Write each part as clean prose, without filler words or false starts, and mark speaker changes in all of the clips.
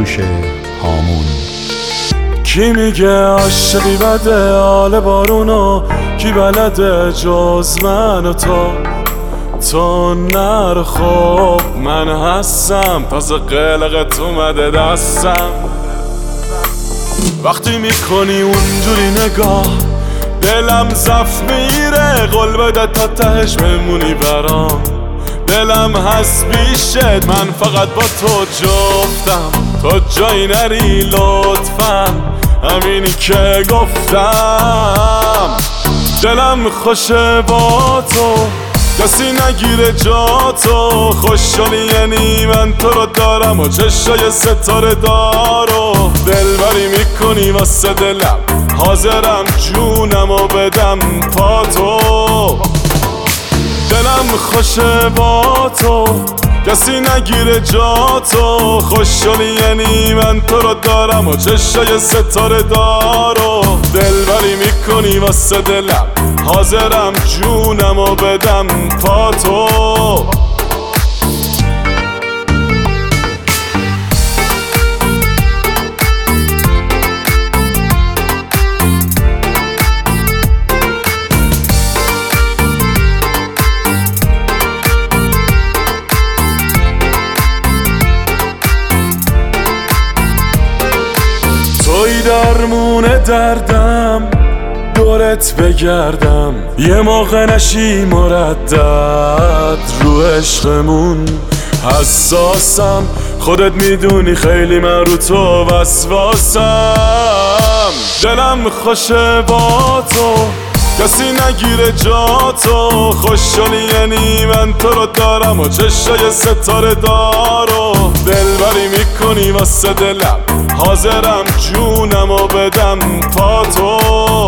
Speaker 1: گوش هامون.
Speaker 2: کی میگه عاشقی بده حال بارونو، کی بلده جز من و تو نر خب من هستم، تازه قلقت اومده دستم. وقتی میکنی اونجوری نگاه دلم زف میره، قول بده تا تهش بمونی برام، دلم هست بیشت، من فقط با تو جفتم، تو جایی نری لطفا، همینی که گفتم. دلم خوشه با تو، کسی نگیره جا تو، خوشحالی یعنی من تو رو دارم و چشای ستاره دارو، دلبری میکنی واسه دلم، حاضرم جونم و بدم پا تو. دلم خوشه با تو، کسی نگیره جا تو، خوشحالی یعنی من تو رو دارم و چشای ستاره دارو، دلبری میکنی واسه دلم، حاضرم جونم و بدم پا تو. توی درمون دردم، دورت بگردم، یه موقع نشی مردد رو عشقمون. حساسم خودت میدونی، خیلی من رو تو وسواسم. دلم خوشه با تو، کسی نگیره جا تو، خوشحالی یعنی من تو رو دارم و چشای ستاره دارو، دلبری میکنی واسه دلم، حاضرم جونم و بدم پا تو.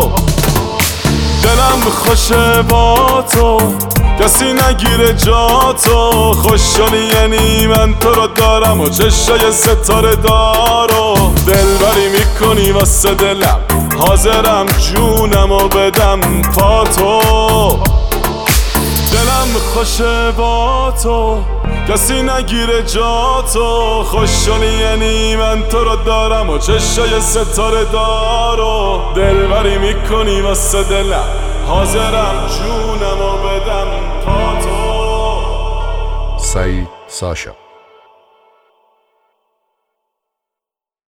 Speaker 2: دلم خوشه با تو، کسی نگیره جا تو، خوشحالی یعنی من تو رو دارم و چشای ستاره دارو، دلبری میکنی واسه دلم، حاضرم جونم و بدم پا تو. دلم خوشه با تو، کسی نگیره جا تو، خوشحالی یعنی من تو رو دارم و چشای ستاره دارو، دلبری میکنی واسه دلم، حاضرم جونم و بدم پا تو.
Speaker 1: سعید ساشا.